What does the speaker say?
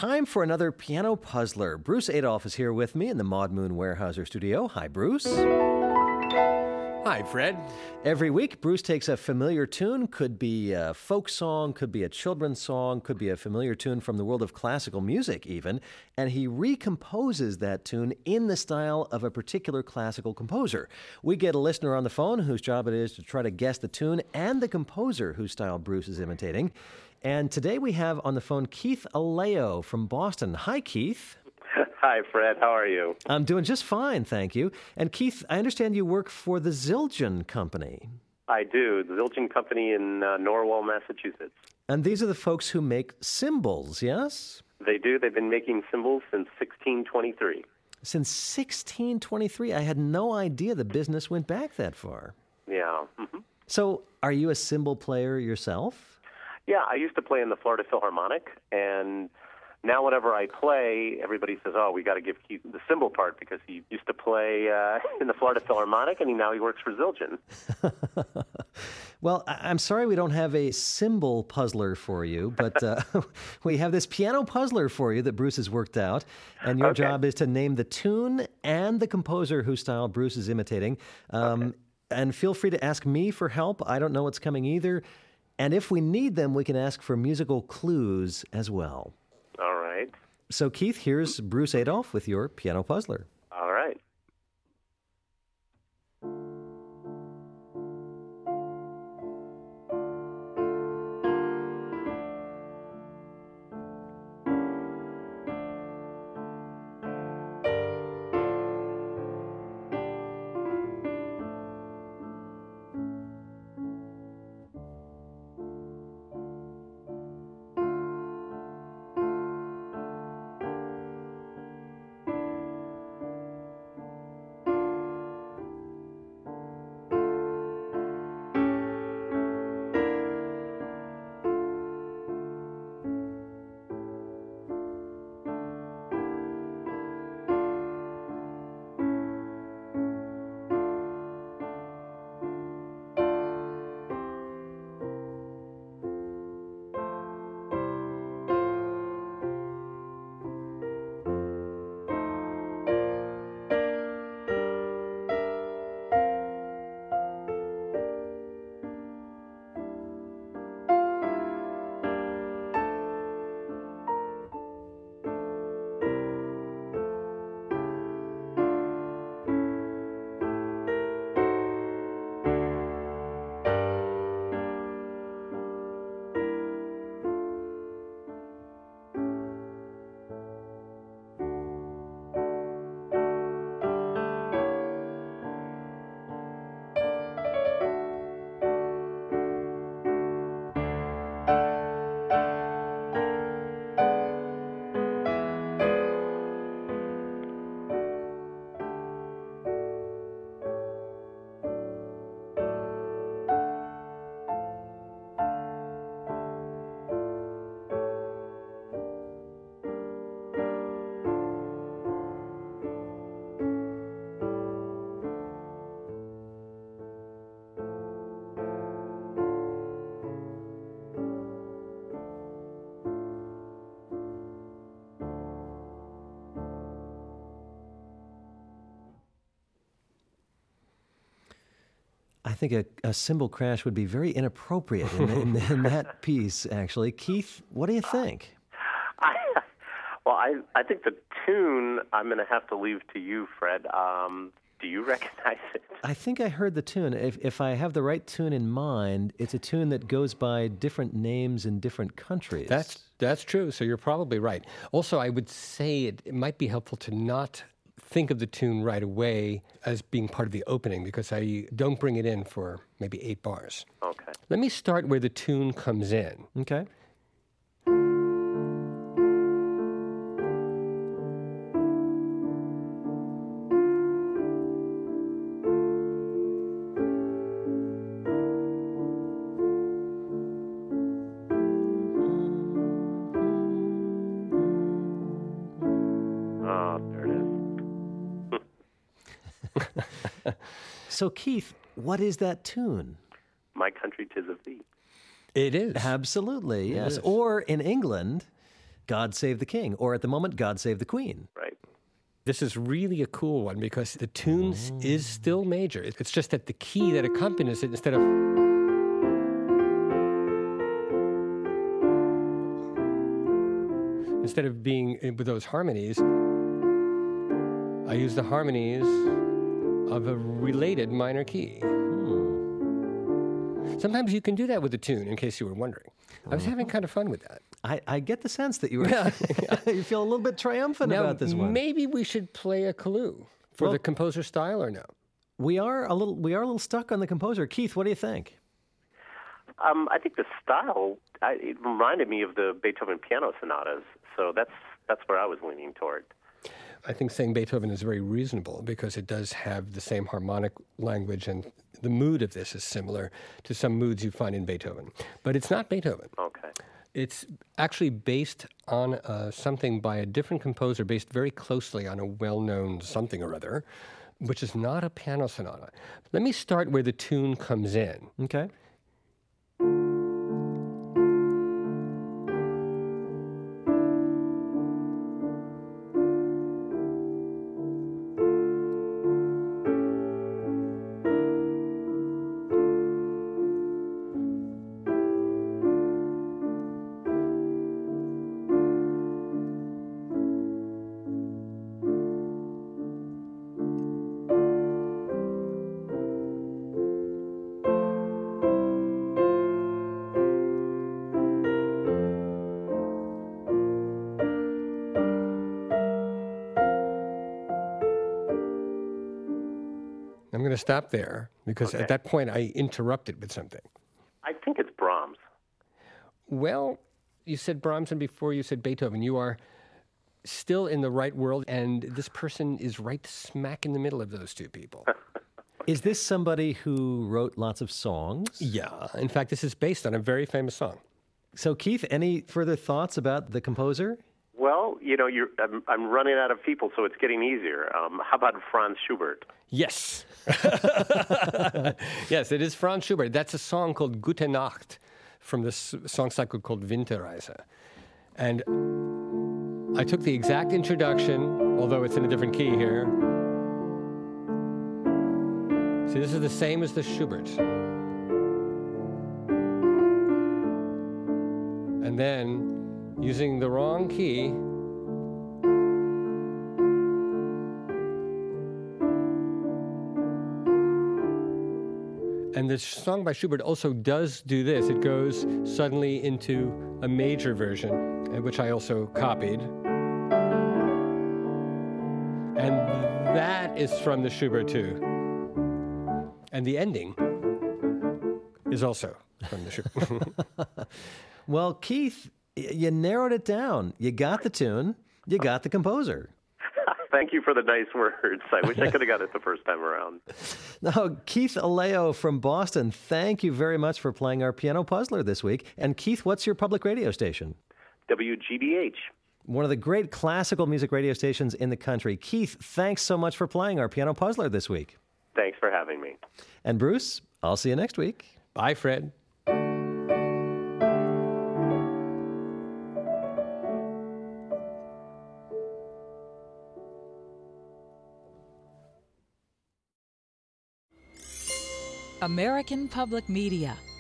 time for another piano puzzler. Bruce Adolphe is here with me in the Maud Moon Weyerhaeuser studio. Hi, Bruce. Hi, Fred. Every week, Bruce takes a familiar tune, could be a folk song, could be a children's song, could be a familiar tune from the world of classical music even, and he recomposes that tune in the style of a particular classical composer. We get a listener on the phone whose job it is to try to guess the tune and the composer whose style Bruce is imitating. And today we have on the phone Keith Aleo from Boston. Hi, Keith. Hi, Fred. How are you? I'm doing just fine, thank you. And Keith, I understand you work for the Zildjian Company. I do. The Zildjian Company in Norwell, Massachusetts. And these are the folks who make cymbals, yes? They do. They've been making cymbals since 1623. Since 1623? I had no idea the business went back that far. Yeah. Mm-hmm. So, are you a cymbal player yourself? Yeah, I used to play in the Florida Philharmonic, and now whenever I play, everybody says, oh, we got to give Keith the cymbal part because he used to play in the Florida Philharmonic, and now he works for Zildjian. Well, I'm sorry we don't have a cymbal puzzler for you, but we have this piano puzzler for you that Bruce has worked out, and your job is to name the tune and the composer whose style Bruce is imitating. And feel free to ask me for help. I don't know what's coming either. And if we need them, we can ask for musical clues as well. All right. So, Keith, here's Bruce Adolphe with your piano puzzler. All right. I think a cymbal crash would be very inappropriate in that piece, actually. Keith, what do you think? I think the tune I'm going to have to leave to you, Fred. Do you recognize it? I think I heard the tune. If I have the right tune in mind, it's a tune that goes by different names in different countries. That's true, so you're probably right. Also, I would say it might be helpful to not think of the tune right away as being part of the opening because I don't bring it in for maybe 8 bars. Okay. Let me start where the tune comes in. Okay. So, Keith, what is that tune? My Country 'Tis of Thee. It is. Absolutely, yes. It is. Or in England, God Save the King, or at the moment, God Save the Queen. Right. This is really a cool one because the tune is still major. It's just that the key that accompanies it, instead of being with those harmonies, I use the harmonies of a related minor key. Sometimes you can do that with a tune, in case you were wondering. I was having kind of fun with that. I get the sense that you were you feel a little bit triumphant about this one. Maybe we should play a clue for the composer style, or no? We are a little stuck on the composer. Keith, what do you think? I think the style, it reminded me of the Beethoven piano sonatas, so that's where I was leaning toward. I think saying Beethoven is very reasonable because it does have the same harmonic language, and the mood of this is similar to some moods you find in Beethoven. But it's not Beethoven. Okay. It's actually based on something by a different composer, based very closely on a well-known something or other, which is not a piano sonata. Let me start where the tune comes in. Okay. I'm going to stop there because at that point I interrupted with something. I think it's Brahms. Well, you said Brahms and before you said Beethoven. You are still in the right world, and this person is right smack in the middle of those two people. Is this somebody who wrote lots of songs? Yeah. In fact, this is based on a very famous song. So, Keith, any further thoughts about the composer? Well, I'm running out of people, so it's getting easier. How about Franz Schubert? Yes. Yes, it is Franz Schubert. That's a song called Gute Nacht from this song cycle called Winterreise. And I took the exact introduction, although it's in a different key here. See, this is the same as the Schubert. And then, using the wrong key, and the song by Schubert also does do this. It goes suddenly into a major version, which I also copied. And that is from the Schubert too. And the ending is also from the Schubert. Well, Keith, you narrowed it down. You got the tune. You got the composer. Thank you for the nice words. I wish I could have got it the first time around. Now, Keith Aleo from Boston, thank you very much for playing our piano puzzler this week. And Keith, what's your public radio station? WGBH. One of the great classical music radio stations in the country. Keith, thanks so much for playing our piano puzzler this week. Thanks for having me. And Bruce, I'll see you next week. Bye, Fred. American Public Media